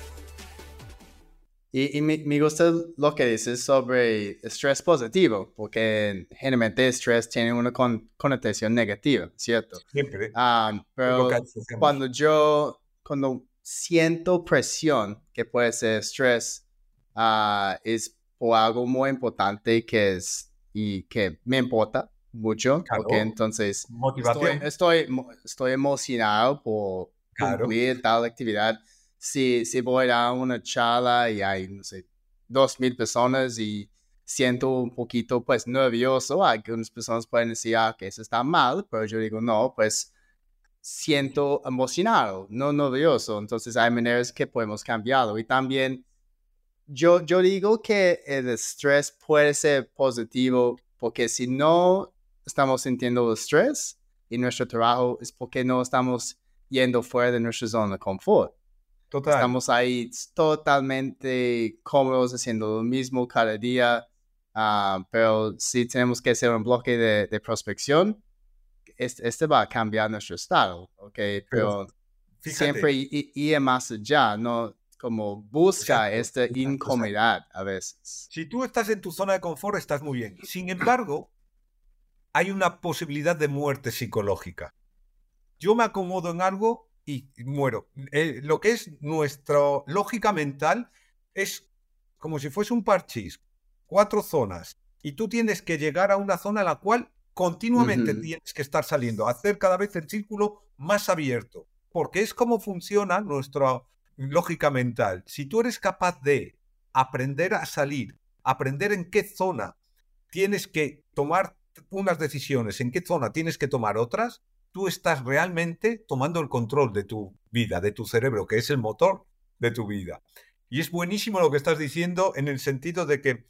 Y, y me, me gusta lo que dices sobre estrés positivo, porque generalmente estrés tiene una con, connotación negativa, ¿cierto? Siempre. Um, pero cuando yo cuando siento presión, que puede ser estrés, uh, es por algo muy importante que es y que me importa mucho, claro. Porque entonces motivación. Estoy, estoy, estoy emocionado por claro. cumplir tal actividad. Si, si voy a una charla y hay, no sé, dos mil personas y siento un poquito, pues, nervioso, algunas personas pueden decir, ah, que eso está mal, pero yo digo, no, pues, siento emocionado, no nervioso. Entonces hay maneras que podemos cambiarlo. Y también yo, yo digo que el estrés puede ser positivo porque si no estamos sintiendo estrés y nuestro trabajo es porque no estamos yendo fuera de nuestra zona de confort. Total. Estamos ahí totalmente cómodos haciendo lo mismo cada día, uh, pero si tenemos que hacer un bloque de, de prospección, este, este va a cambiar nuestro estado, ¿ok? Pero, pero siempre ir más allá, ¿no? Como busca exacto, esta exacto, incomodidad exacto. a veces. Si tú estás en tu zona de confort, estás muy bien. Sin embargo, hay una posibilidad de muerte psicológica. Yo me acomodo en algo y muero. Eh, lo que es nuestra lógica mental es como si fuese un parchís, cuatro zonas, y tú tienes que llegar a una zona a la cual continuamente uh-huh. tienes que estar saliendo, hacer cada vez el círculo más abierto, porque es como funciona nuestra lógica mental. Si tú eres capaz de aprender a salir, aprender en qué zona tienes que tomar unas decisiones, en qué zona tienes que tomar otras, tú estás realmente tomando el control de tu vida, de tu cerebro, que es el motor de tu vida. Y es buenísimo lo que estás diciendo en el sentido de que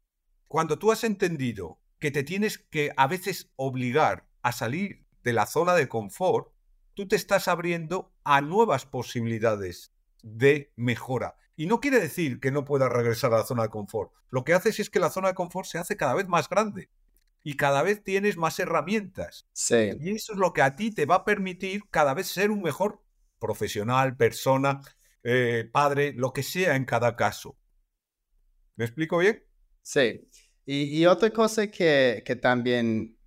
cuando tú has entendido que te tienes que a veces obligar a salir de la zona de confort, tú te estás abriendo a nuevas posibilidades de mejora. Y no quiere decir que no puedas regresar a la zona de confort. Lo que haces es que la zona de confort se hace cada vez más grande y cada vez tienes más herramientas. Sí. Y eso es lo que a ti te va a permitir cada vez ser un mejor profesional, persona, eh, padre, lo que sea en cada caso. ¿Me explico bien? Sí. Y, y otra cosa que, que también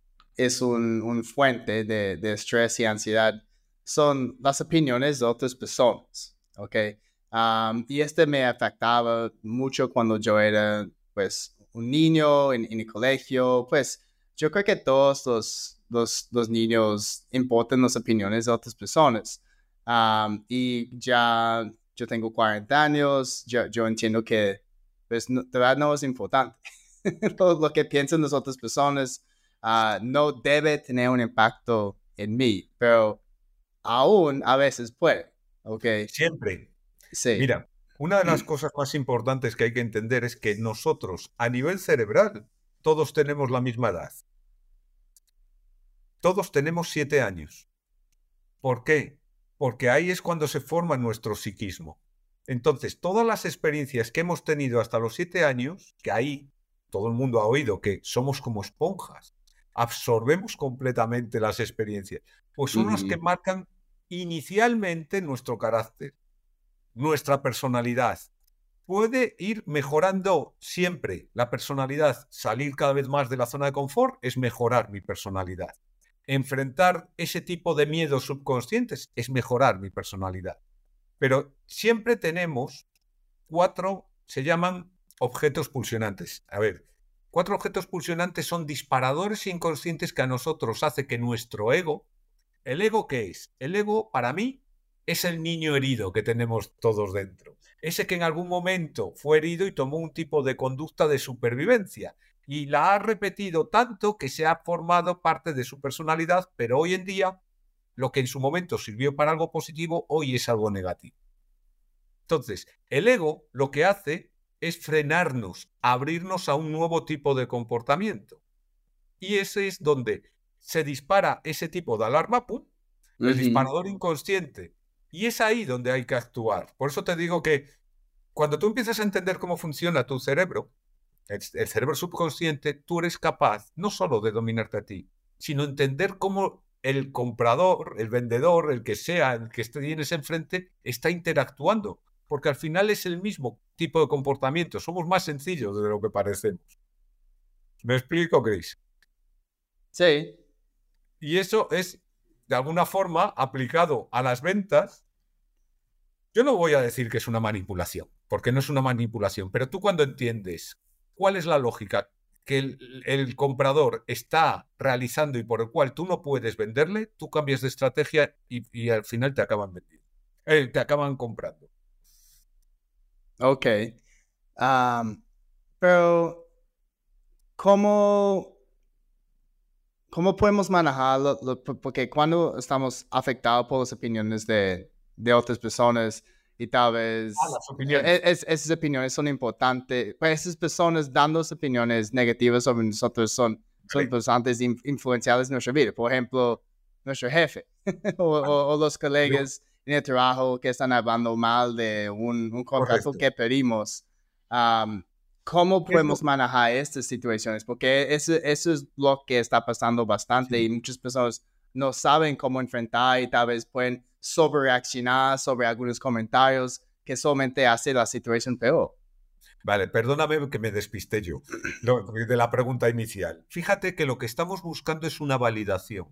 es un, un fuente de, de estrés y ansiedad son las opiniones de otras personas, ¿ok? Um, y este me afectaba mucho cuando yo era, pues, un niño en, en el colegio. Pues, yo creo que todos los, los, los niños importan las opiniones de otras personas. Um, y ya yo tengo cuarenta años, yo, yo entiendo que, pues, no, de verdad no es importante. Todo lo que piensan las otras personas uh, no debe tener un impacto en mí, pero aún a veces puede, ¿ok? Siempre. Sí. Mira, una de las cosas más importantes que hay que entender es que nosotros, a nivel cerebral, todos tenemos la misma edad. Todos tenemos siete años. ¿Por qué? Porque ahí es cuando se forma nuestro psiquismo. Entonces, todas las experiencias que hemos tenido hasta los siete años, que ahí todo el mundo ha oído que somos como esponjas, absorbemos completamente las experiencias, pues son uh-huh. las que marcan inicialmente nuestro carácter, nuestra personalidad. Puede ir mejorando siempre la personalidad. Salir cada vez más de la zona de confort es mejorar mi personalidad. Enfrentar ese tipo de miedos subconscientes es mejorar mi personalidad. Pero siempre tenemos cuatro, se llaman objetos pulsionantes. A ver, cuatro objetos pulsionantes son disparadores inconscientes que a nosotros hace que nuestro ego, ¿el ego qué es? El ego, para mí, es el niño herido que tenemos todos dentro. Ese que en algún momento fue herido y tomó un tipo de conducta de supervivencia y la ha repetido tanto que se ha formado parte de su personalidad, pero hoy en día lo que en su momento sirvió para algo positivo, hoy es algo negativo. Entonces, el ego lo que hace es frenarnos, abrirnos a un nuevo tipo de comportamiento. Y ese es donde se dispara ese tipo de alarma, ¡pum!, el uh-huh. disparador inconsciente. Y es ahí donde hay que actuar. Por eso te digo que cuando tú empiezas a entender cómo funciona tu cerebro, el, el cerebro subconsciente, tú eres capaz no solo de dominarte a ti, sino entender cómo el comprador, el vendedor, el que sea, el que tienes enfrente, está interactuando. Porque al final es el mismo tipo de comportamiento. Somos más sencillos de lo que parecemos. ¿Me explico, Chris? Sí. Y eso es, de alguna forma, aplicado a las ventas. Yo no voy a decir que es una manipulación, porque no es una manipulación, pero tú cuando entiendes cuál es la lógica que el, el comprador está realizando y por el cual tú no puedes venderle, tú cambias de estrategia y, y al final te acaban vendiendo. Eh, te acaban comprando. Ok. Um, pero, ¿cómo, ¿cómo podemos manejarlo? Porque cuando estamos afectados por las opiniones de, de otras personas y tal vez ah, las opiniones. Es, esas opiniones son importantes, pues esas personas dando opiniones negativas sobre nosotros son, son importantes e influenciadas en nuestra vida. Por ejemplo, nuestro jefe o, o, o los colegas. en el trabajo que están hablando mal de un, un contrato Correcto. que pedimos. Um, ¿Cómo ¿Qué es lo- podemos manejar estas situaciones? Porque eso, eso es lo que está pasando bastante Sí. y muchas personas no saben cómo enfrentar y tal vez pueden sobrereaccionar sobre algunos comentarios que solamente hace la situación peor. Vale, perdóname que me despisté yo lo- de la pregunta inicial. Fíjate que lo que estamos buscando es una validación.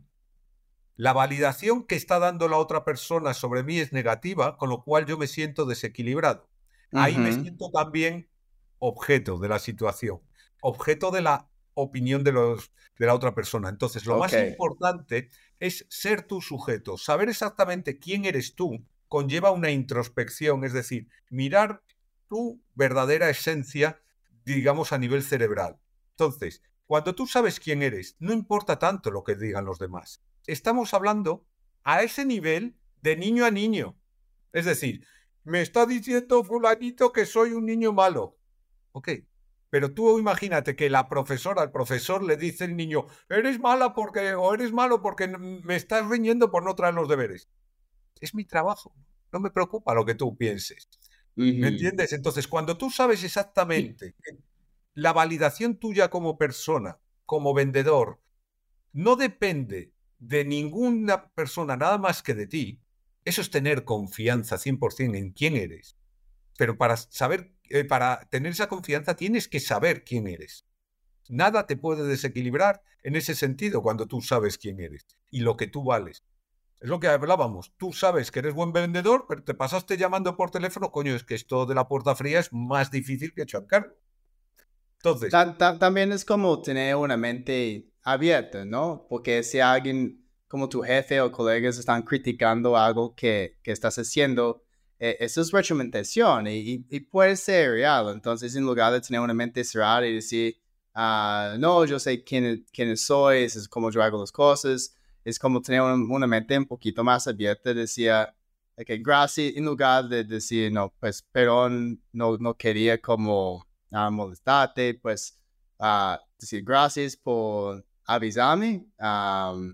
La validación que está dando la otra persona sobre mí es negativa, con lo cual yo me siento desequilibrado. Ahí me Ujú. siento también objeto de la situación, objeto de la opinión de, los, de la otra persona. Entonces, lo más Ok. importante es ser tu sujeto. Saber exactamente quién eres tú conlleva una introspección, es decir, mirar tu verdadera esencia, digamos, a nivel cerebral. Entonces, cuando tú sabes quién eres, no importa tanto lo que digan los demás. Estamos hablando a ese nivel de niño a niño. Es decir, me está diciendo fulanito que soy un niño malo. Ok, pero tú imagínate que la profesora, al profesor le dice el niño, eres mala porque, o eres malo porque me estás riñendo por no traer los deberes. Es mi trabajo, no me preocupa lo que tú pienses. ¿Me Ujú. entiendes? Entonces, cuando tú sabes exactamente la validación tuya como persona, como vendedor, no depende de ninguna persona nada más que de ti, eso es tener confianza cien por ciento en quién eres. Pero para saber, eh, para tener esa confianza tienes que saber quién eres. Nada te puede desequilibrar en ese sentido cuando tú sabes quién eres y lo que tú vales. Es lo que hablábamos. Tú sabes que eres buen vendedor, pero te pasaste llamando por teléfono. Coño, es que esto de la puerta fría es más difícil que echar cargo. Entonces, Ta- ta- también es como tener una mente abierta, ¿no? Porque si alguien como tu jefe o colegas están criticando algo que, que estás haciendo, eh, eso es retroalimentación y, y, y puede ser real. Entonces, en lugar de tener una mente cerrada y decir, ah, no, yo sé quién, quién soy, eso es como yo hago las cosas, es como tener una, una mente un poquito más abierta, decía, ok, gracias, en lugar de decir, no, pues, perdón, no, no quería como a molestarte, pues uh, decir gracias por avisarme. Um,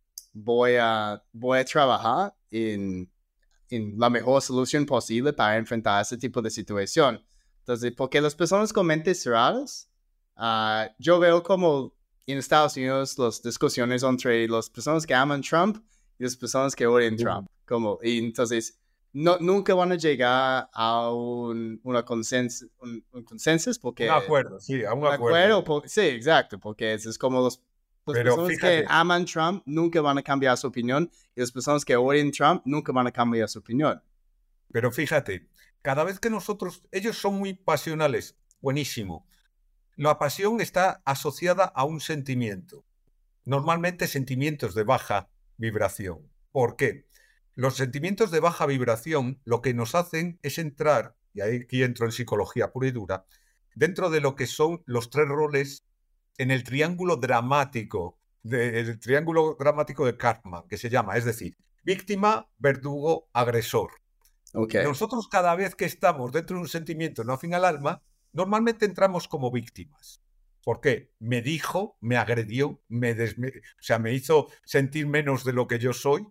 voy, a, voy a trabajar en, en la mejor solución posible para enfrentar ese tipo de situación. Entonces, porque las personas con mentes cerradas, uh, yo veo como en Estados Unidos las discusiones entre las personas que aman Trump y las personas que odian Trump. Como, y entonces, no, nunca van a llegar a un, una consenso, un, un consenso un porque acuerdo, sí, a un un acuerdo. acuerdo, por, sí, exacto, porque eso es como los, las Pero personas que fíjate, aman Trump nunca van a cambiar su opinión y las personas que odian Trump nunca van a cambiar su opinión. pero fíjate, cada vez que nosotros, ellos son muy pasionales, buenísimo. La pasión está asociada a un sentimiento, normalmente sentimientos de baja vibración. ¿Por qué? Los sentimientos de baja vibración lo que nos hacen es entrar, y aquí entro en psicología pura y dura, dentro de lo que son los tres roles en el triángulo dramático, de, el triángulo dramático de Cartman, que se llama, es decir, víctima, verdugo, agresor. Okay. Nosotros cada vez que estamos dentro de un sentimiento no afín al alma, normalmente entramos como víctimas. ¿Por qué? Me dijo, me agredió, me desme... o sea, me hizo sentir menos de lo que yo soy.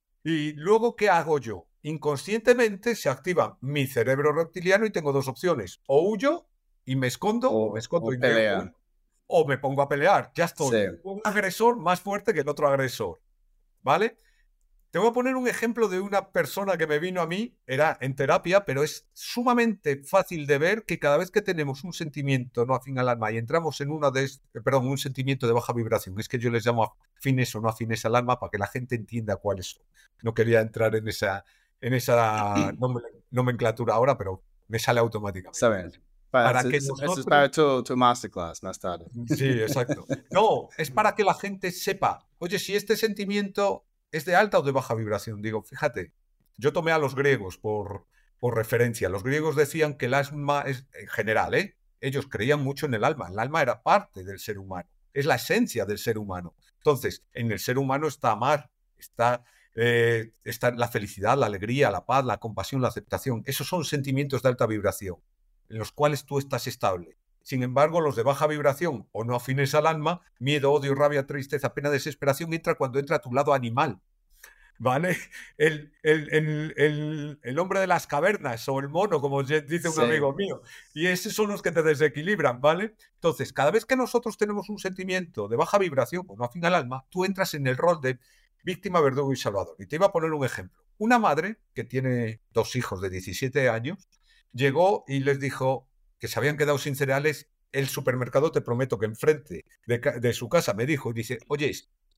Y luego, ¿qué hago yo? Inconscientemente se activa mi cerebro reptiliano y tengo dos opciones. O huyo y me escondo, o, o me escondo o y pelean. me... o me pongo a pelear. Ya estoy. Sí. Un agresor más fuerte que el otro agresor. ¿Vale? Te voy a poner un ejemplo de una persona que me vino a mí, era en terapia, pero es sumamente fácil de ver que cada vez que tenemos un sentimiento no afín al alma y entramos en una de, perdón, un sentimiento de baja vibración, es que yo les llamo afines o no afines al alma para que la gente entienda cuáles son. No quería entrar en esa, en esa nomenclatura ahora, pero me sale automáticamente. Saben. Para, Para eso, que eso nosotros... es para tu, tu masterclass más tarde. Sí, exacto. No, es para que la gente sepa, oye, si este sentimiento es de alta o de baja vibración. Digo, fíjate, yo tomé a los griegos por, por referencia. Los griegos decían que el alma es, en general, ¿eh? Ellos creían mucho en el alma. El alma era parte del ser humano, es la esencia del ser humano. Entonces, en el ser humano está amar, está, eh, está la felicidad, la alegría, la paz, la compasión, la aceptación. Esos son sentimientos de alta vibración, en los cuales tú estás estable. Sin embargo, los de baja vibración o no afines al alma, miedo, odio, rabia, tristeza, pena, desesperación, entra cuando entra a tu lado animal. ¿vale? El, el, el, el, el hombre de las cavernas o el mono, como dice un Sí. amigo mío. Y esos son los que te desequilibran, ¿vale? Entonces, cada vez que nosotros tenemos un sentimiento de baja vibración, como afín al alma, tú entras en el rol de víctima, verdugo y salvador. Y te iba a poner un ejemplo. Una madre que tiene dos hijos de diecisiete años llegó y les dijo que se habían quedado sin cereales. El supermercado, te prometo que enfrente de, de su casa me dijo, y dice, oye,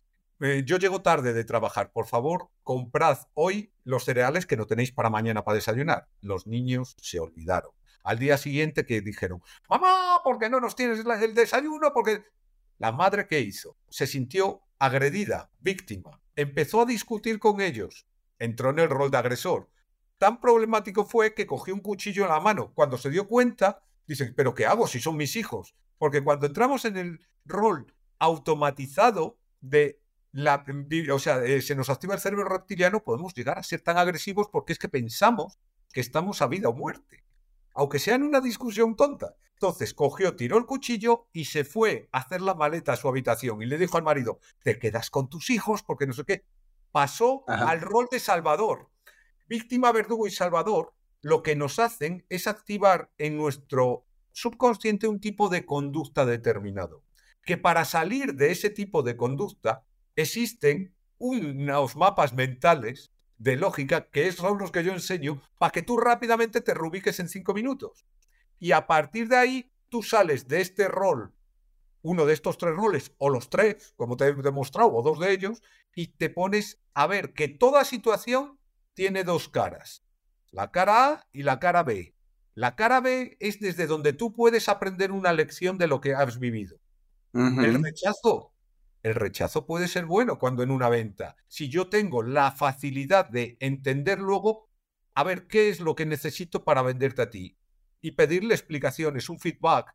eh, yo llego tarde de trabajar, por favor, comprad hoy los cereales que no tenéis para mañana para desayunar. Los niños se olvidaron. Al día siguiente que dijeron, mamá, ¿por qué no nos tienes el desayuno? Porque la madre, ¿qué hizo? Se sintió agredida, víctima. Empezó a discutir con ellos. Entró en el rol de agresor. Tan problemático fue que cogió un cuchillo en la mano. Cuando se dio cuenta, dicen, ¿pero qué hago si son mis hijos? Porque cuando entramos en el rol automatizado de la, o sea, eh, se nos activa el cerebro reptiliano, podemos llegar a ser tan agresivos porque es que pensamos que estamos a vida o muerte, aunque sea en una discusión tonta. Entonces cogió, tiró el cuchillo y se fue a hacer la maleta a su habitación y le dijo al marido, te quedas con tus hijos porque no sé qué. Pasó Ajá. al rol de salvador. Víctima, verdugo y salvador lo que nos hacen es activar en nuestro subconsciente un tipo de conducta determinado, que para salir de ese tipo de conducta existen unos mapas mentales de lógica que son los que yo enseño para que tú rápidamente te reubiques en cinco minutos. Y a partir de ahí tú sales de este rol, uno de estos tres roles, o los tres, como te he demostrado, o dos de ellos, y te pones a ver que toda situación tiene dos caras, la cara A y la cara B. La cara B es desde donde tú puedes aprender una lección de lo que has vivido. Uh-huh. El rechazo, el rechazo puede ser bueno cuando en una venta, si yo tengo la facilidad de entender luego, a ver qué es lo que necesito para venderte a ti y pedirle explicaciones, un feedback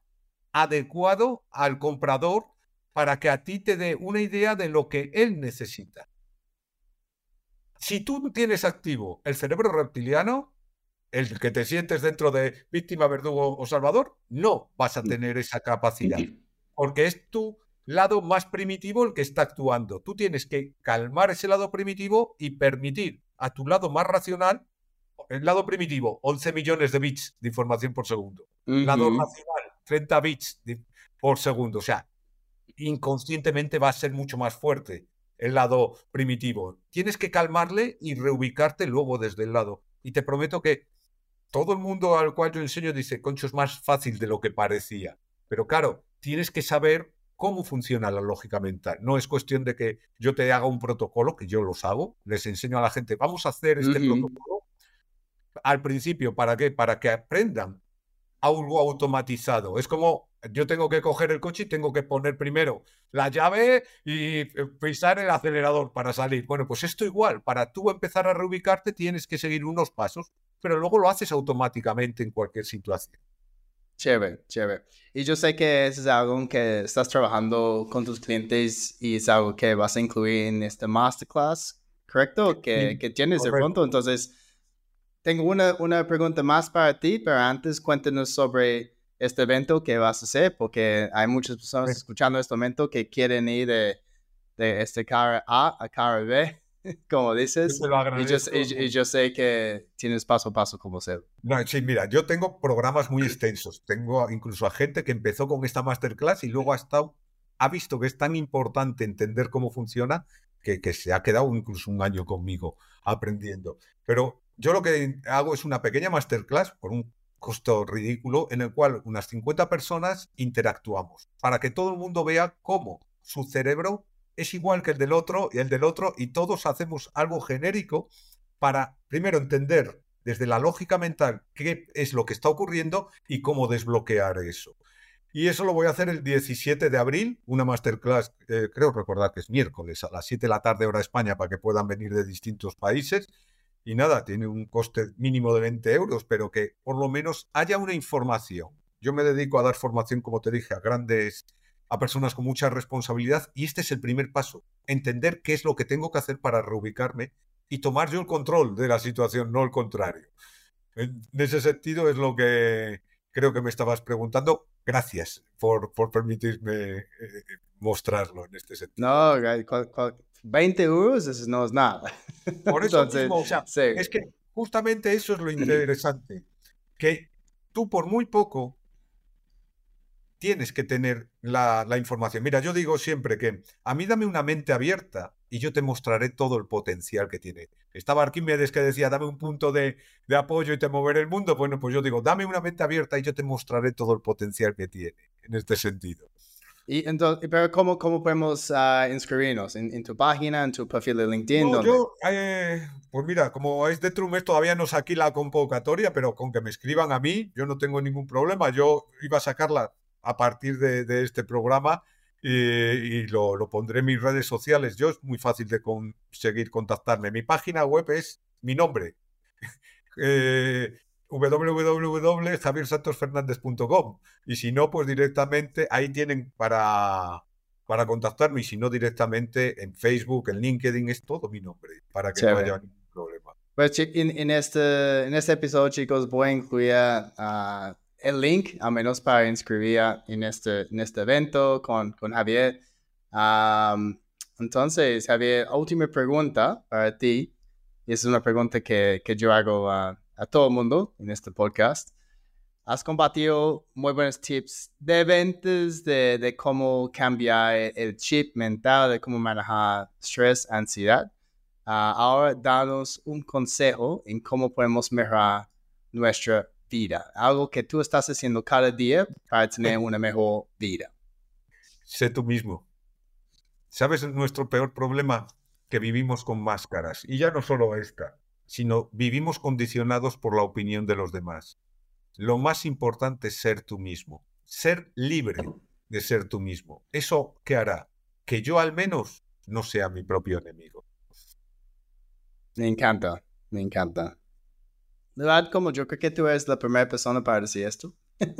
adecuado al comprador para que a ti te dé una idea de lo que él necesita. Si tú tienes activo el cerebro reptiliano, el que te sientes dentro de víctima, verdugo o salvador, no vas a tener esa capacidad, porque es tu lado más primitivo el que está actuando. Tú tienes que calmar ese lado primitivo y permitir a tu lado más racional, el lado primitivo, once millones de bits de información por segundo, uh-huh. Lado racional, treinta bits de, por segundo, o sea, inconscientemente va a ser mucho más fuerte el lado primitivo. Tienes que calmarle y reubicarte luego desde el lado. Y te prometo que todo el mundo al cual yo enseño dice, concho, es más fácil de lo que parecía. Pero claro, tienes que saber cómo funciona la lógica mental. No es cuestión de que yo te haga un protocolo, que yo los hago, les enseño a la gente, vamos a hacer este uh-huh. protocolo al principio. ¿Para qué? Para que aprendan algo automatizado. Es como yo tengo que coger el coche y tengo que poner primero la llave y pisar el acelerador para salir. Bueno, pues esto igual, para tú empezar a reubicarte tienes que seguir unos pasos, pero luego lo haces automáticamente en cualquier situación. Chévere, chévere. Y yo sé que eso es algo que estás trabajando con tus clientes y es algo que vas a incluir en este masterclass, ¿correcto? Que, sí, que tienes correcto. De pronto. Entonces, tengo una, una pregunta más para ti, pero antes cuéntanos sobre este evento que vas a hacer, porque hay muchas personas sí. escuchando este momento que quieren ir de, de este cara A a cara B, como dices, y yo, y, y yo sé que tienes paso a paso cómo hacerlo. No, sí, mira, yo tengo programas muy extensos, tengo incluso a gente que empezó con esta masterclass y luego ha estado, ha visto que es tan importante entender cómo funciona que, que se ha quedado incluso un año conmigo aprendiendo. Pero yo lo que hago es una pequeña masterclass por un costo ridículo en el cual unas cincuenta personas interactuamos para que todo el mundo vea cómo su cerebro es igual que el del otro y el del otro y todos hacemos algo genérico para primero entender desde la lógica mental qué es lo que está ocurriendo y cómo desbloquear eso. Y eso lo voy a hacer el diecisiete de abril, una masterclass, eh, creo recordar que es miércoles a las siete de la tarde hora España para que puedan venir de distintos países. Y nada, tiene un coste mínimo de veinte euros, pero que por lo menos haya una información. Yo me dedico a dar formación, como te dije, a grandes, a personas con mucha responsabilidad y este es el primer paso, entender qué es lo que tengo que hacer para reubicarme y tomar yo el control de la situación, no el contrario. En ese sentido es lo que creo que me estabas preguntando. Gracias por, por permitirme eh, mostrarlo en este sentido. No, cual, cual, veinte euros, eso no es nada. Por eso Entonces, mismo, o sea, sí. es que justamente eso es lo interesante, que tú por muy poco tienes que tener la, la información. Mira, yo digo siempre que a mí dame una mente abierta y yo te mostraré todo el potencial que tiene. Estaba Arquímedes que decía, dame un punto de, de apoyo y te moveré el mundo. Bueno, pues yo digo, dame una mente abierta y yo te mostraré todo el potencial que tiene en este sentido. Y entonces, pero ¿cómo, cómo podemos uh, inscribirnos? ¿En, ¿En tu página, en tu perfil de LinkedIn? No, ¿Dónde? yo, eh, pues mira, como es de Trumes, todavía no saqué la convocatoria, pero con que me escriban a mí, yo no tengo ningún problema. Yo iba a sacarla a partir de, de este programa y, y lo, lo pondré en mis redes sociales. Yo es muy fácil de conseguir contactarme. Mi página web es mi nombre, eh, w w w punto javier santos fernández punto com, y si no, pues directamente ahí tienen para, para contactarme, y si no, directamente en Facebook, en LinkedIn, es todo mi nombre, para que Chévere. no haya ningún problema. Pues en, en, este, en este episodio, chicos, voy a incluir uh, el link, al menos para inscribir en este, en este evento con, con Javier. Um, entonces, Javier, última pregunta para ti. Y es una pregunta que, que yo hago a, a todo el mundo en este podcast. Has compartido muy buenos tips de ventas, de, de cómo cambiar el chip mental, de cómo manejar estrés, ansiedad. Uh, ahora danos un consejo en cómo podemos mejorar nuestra vida. Algo que tú estás haciendo cada día para tener una mejor vida. Sé tú mismo. ¿Sabes nuestro peor problema? Que vivimos con máscaras. Y ya no solo esta, sino vivimos condicionados por la opinión de los demás. Lo más importante es ser tú mismo. Ser libre de ser tú mismo. ¿Eso qué hará? Que yo al menos no sea mi propio enemigo. Me encanta, me encanta. De verdad, como yo creo que tú eres la primera persona para decir esto.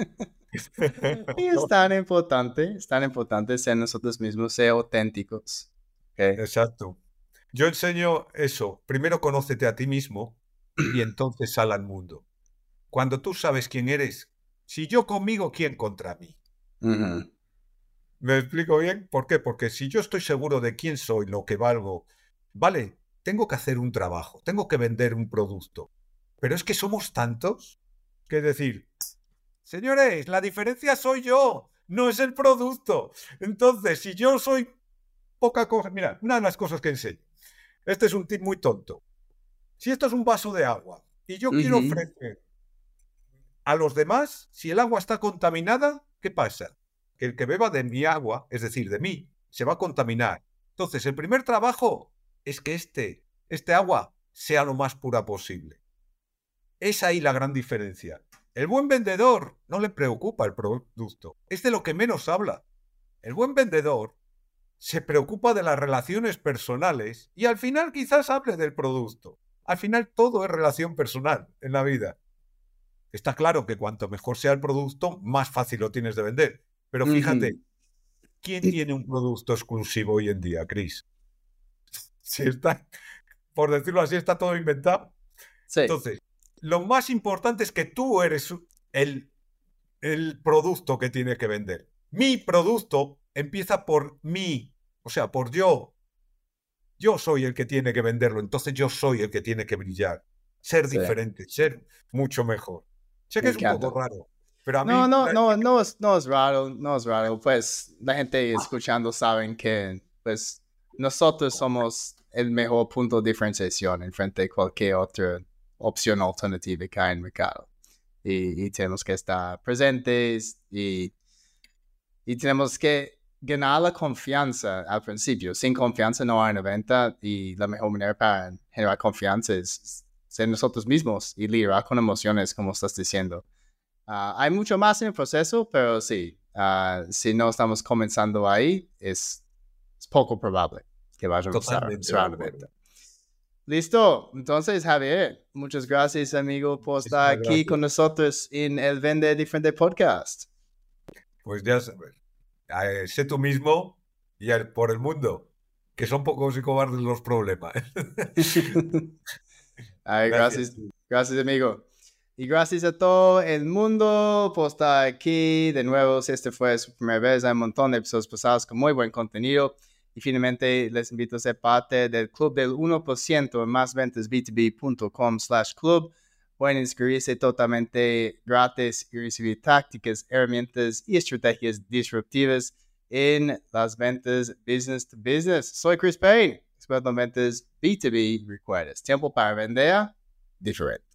Y es tan importante, es tan importante ser nosotros mismos, ser auténticos. ¿Okay? Exacto. Yo enseño eso. Primero conócete a ti mismo y entonces sal al mundo. Cuando tú sabes quién eres, si yo conmigo, ¿quién contra mí? Uh-huh. ¿Me explico bien? ¿Por qué? Porque si yo estoy seguro de quién soy, lo que valgo, vale, tengo que hacer un trabajo, tengo que vender un producto. Pero es que somos tantos que decir, señores, la diferencia soy yo, no es el producto. Entonces, si yo soy poca cosa, mira, una de las cosas que enseño, este es un tip muy tonto. Si esto es un vaso de agua y yo uh-huh. quiero ofrecer a los demás, si el agua está contaminada, ¿qué pasa? Que el que beba de mi agua, es decir, de mí, se va a contaminar. Entonces, el primer trabajo es que este, este agua sea lo más pura posible. Es ahí la gran diferencia. El buen vendedor no le preocupa el producto, es de lo que menos habla. El buen vendedor se preocupa de las relaciones personales y al final quizás hable del producto. Al final todo es relación personal en la vida. Está claro que cuanto mejor sea el producto, más fácil lo tienes de vender. Pero fíjate, uh-huh. ¿quién tiene un producto exclusivo hoy en día, Chris? Si está, por decirlo así, está todo inventado. Sí. Entonces, lo más importante es que tú eres el, el producto que tienes que vender. Mi producto empieza por mí, o sea, por yo. Yo soy el que tiene que venderlo, entonces yo soy el que tiene que brillar. Ser sí. diferente, ser mucho mejor. Sé que Me es encanta. Un poco raro. Pero a no, mí, no, la... no, no es, no es raro, no es raro. Pues la gente escuchando saben que pues nosotros somos el mejor punto de diferenciación en frente de cualquier otra opción alternativa que hay en el mercado. Y, y tenemos que estar presentes y, y tenemos que ganar la confianza al principio. Sin confianza no hay una venta y la mejor manera para generar confianza es ser nosotros mismos y liderar con emociones, como estás diciendo. Uh, hay mucho más en el proceso, pero sí, uh, si no estamos comenzando ahí, es, es poco probable que vaya a cerrar la venta. Listo, entonces Javier, muchas gracias amigo por estar aquí gracias. Con nosotros en el Vende Diferente Podcast. Pues ya sabes, eh, sé tú mismo y el, por el mundo, que son pocos y cobardes los problemas. Ay, gracias, gracias, gracias amigo. Y gracias a todo el mundo por estar aquí. De nuevo, si este fue su primera vez, hay un montón de episodios pasados con muy buen contenido. Y finalmente les invito a ser parte del club del uno por ciento en más ventas b dos b punto com slash club. Pueden inscribirse totalmente gratis y recibir tácticas, herramientas y estrategias disruptivas en las ventas business to business. Soy Chris Payne, experto en ventas B dos B. Recuerda, es tiempo para vender diferente.